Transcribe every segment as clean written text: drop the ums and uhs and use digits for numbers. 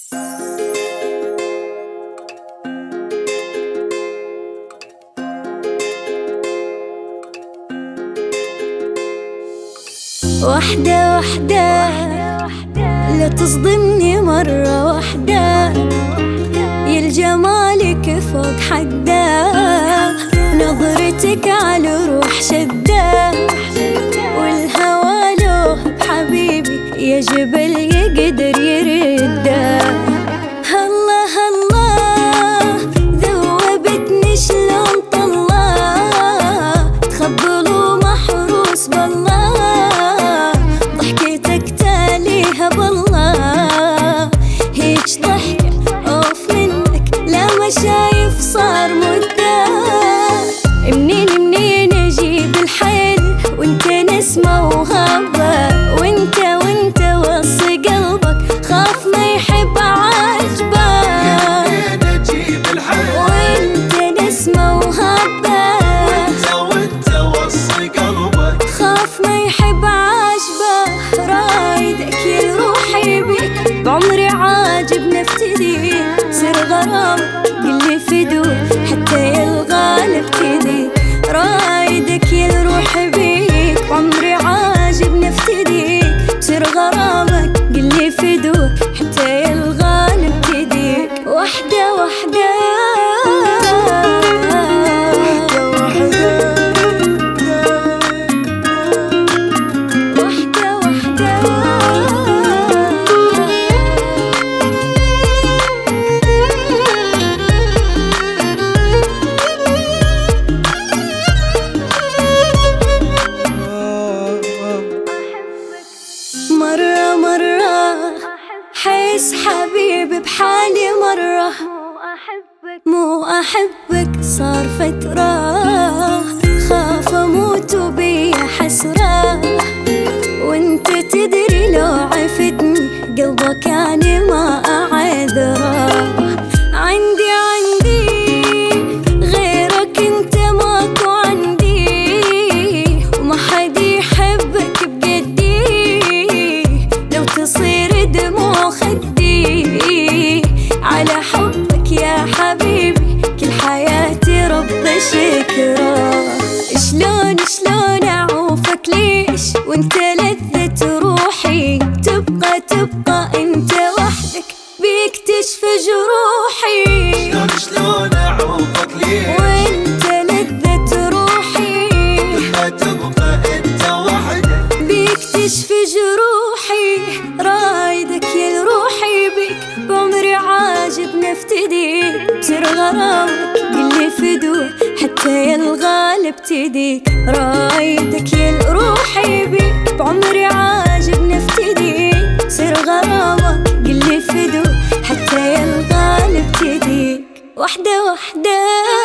وحدة وحدة لا تصدمني مرة واحدة، يا الجمالك فوق حده، نظرتك على روح شده، والهوى له بحبيبي يا جبل يقدر يرده. الله الله ذوبتني شلون طلع، تخبل ومحروس بالله، ضحكتك تاليها بالله، هيج ضحكة اوف منك لا ما شايف صار مدة. منين اجيب الحيل وانت نسمة وهبة، وانت وصي قلبك خاف ما يحب عجبه. منين اجيب الحيل وانت نسمة وهبة، وانت وصي قلبك خاف ما يحب عجبه. رايدك يا روحي بيك بعمري عاجب نفتدي، سر غرام قلي فدو حتى يلغى نبتدي. رايدك يا روحي بيك بعمري عاجب نفتدي، سر غرامك قلي فدو حتى يلغى نبتدي. وحدة وحدة مرة حس حبيبي بحالي مرة، مو أحبك صار فترة، خاف أموت وبي حسرة، وانت تدري لو عفتني قلبك يعني ما أعذره. عندي غيرك انت ماكو عندي، وما حد يحبك بقدي، لو تصير دموع خدي على حبك يا حبيبي كل حياتي رب شكرا. شلون اعوفك ليش وانت لذة روحي، تبقى انت وحدك بيك تشفى جروحي. شلون اعوفك ليش وانت لذة روحي، تبقى انت وحدك بيك تشفي جروحي. رايدك يا روحي بيك بعمري عاجب نفتدي، بسر غرامك قلي فدو حتى يلغى نبتدي. رايدك يا روحي بيك بعمري عاجب نفتدي، بسر غرامك قلي فدو حتى يلغى نبتدي. وحدة وحدة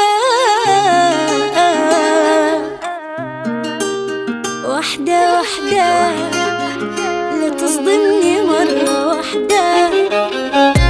وحدة وحدة لا تصدمني مرة واحدة.